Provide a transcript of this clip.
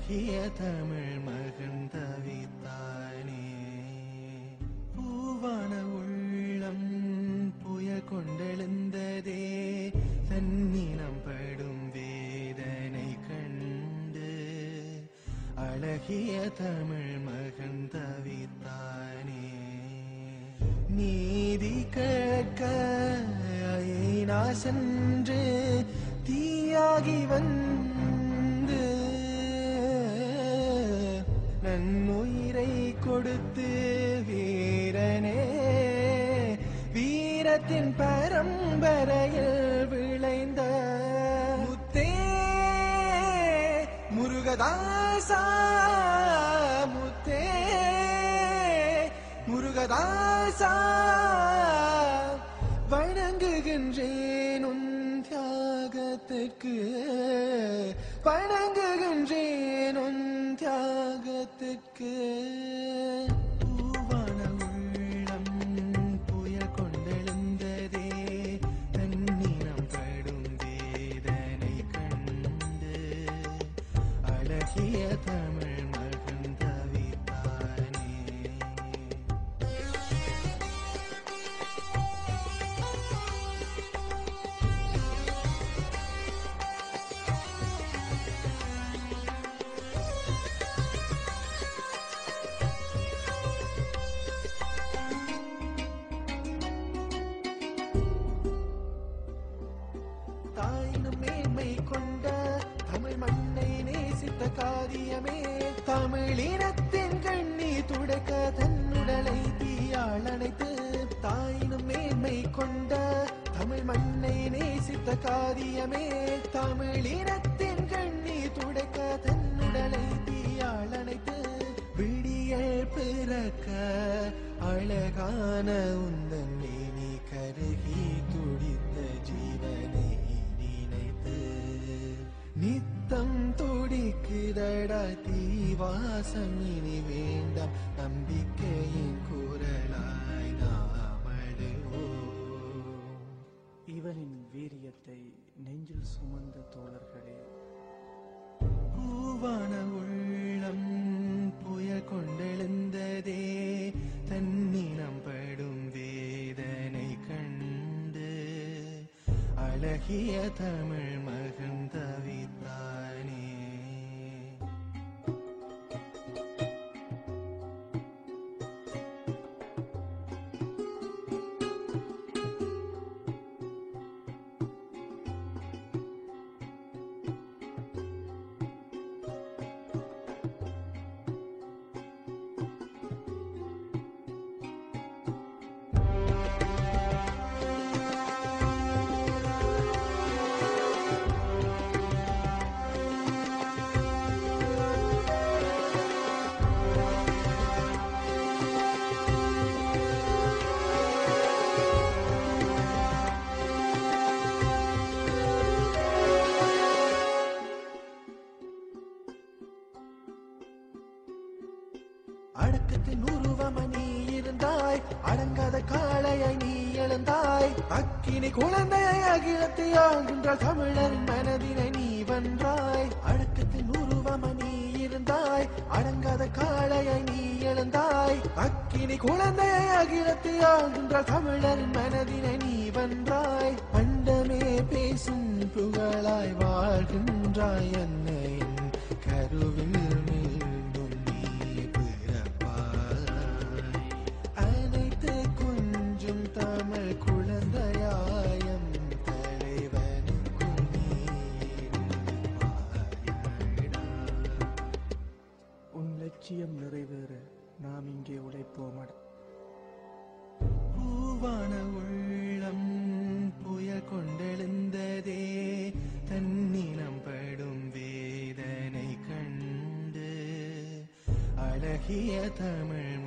அழகிய தமிழ் மகன் தவித்தானே. பூவான உள்ளம் புயல் கொண்டெழுந்ததே, தன்னினம் படும் வேதனை கண்டு. அழகிய தமிழ் மகன் தவித்தானே. நீதி கேட்க ஐநா சென்று தீயாகி வந்து நன்னுயிரை கொடுத்து வீரனே வீரத்தின் பரம்பரையில் விளைந்த முத்தே முருகதாசா, முத்தே முருகதாசா, வணங்குகின்றேன் உன் தியாகத்திற்கு, வணங்குகின்றேன் உன் தியாகத்திற்கு. பூவான உள்ளம் புயல் கொண்டெழுந்ததே, தன்னினம் படும் வேதனை கண்டு. அழகிய தமிழ் மகன் தவித்தானே. தாயினும் மேன்மை கொண்ட தமிழ் மண்ணை நேசித்த காரியமே, தமிழினத்தின் கண்ணீர் துடைக்க தன்னுடலை தீயால் அணைத்து. தாயினும் மேன்மை கொண்ட தமிழ் மண்ணை நேசித்த காரியமே, தமிழினத்தின் கண்ணீர் துடைக்க தன்னுடலை தீயால் அணைத்து. விடியல் பிறக்க அழகான உந்தன் நீ கருகி துடித்த ஜீவனை நினைத்து. நித்தம் துடிக்குதடா தீவாசம், இனி வேண்டாம் நம்பிக்கையின் குரலாய் நாமழுவோம். இவனின் வீரியத்தை நெஞ்சில் சுமந்த தோழர்களே, பூவான உள்ளம் புயல் கொண்டெழுந்ததே, தன்னினம் படும் வேதனை கண்டு. அழகிய தமிழ் மகன் தவித்தானே. அடக்கத்தின் உருவம நீ இருந்தாய், அடங்காத காளையை நீ எழுந்தாய். அக்கினி குழந்தையை அகிலத்தை ஆள்கின்ற தமிழரின் மனதினை நீ வென்றாய். அடக்கத்தின் உருவம நீ இருந்தாய், அடங்காத காளையை நீ எழுந்தாய். அக்கினி குழந்தையை அகிலத்தை ஆள்கின்ற தமிழரின் மனதினை நீ வென்றாய். பண்டமே பேசும் புகழாய் வாழ்கின்றாய், என்னையின் கருவில் மீண்டும் நீ பிறப்பாய். அனைத்து குஞ்சும் தமிழ் குழந்தையாயம் தலைவனுக்கும் நீ இருப்பாயடா. உன் லட்சியம் நிறைவேற நாம் இங்கே உழைப்போமடா. பூவான உள்ளம் புயல் கொண்டெழுந்ததே, தன்னினம் படும் வேதனை கண்டு. அழகிய தமிழ்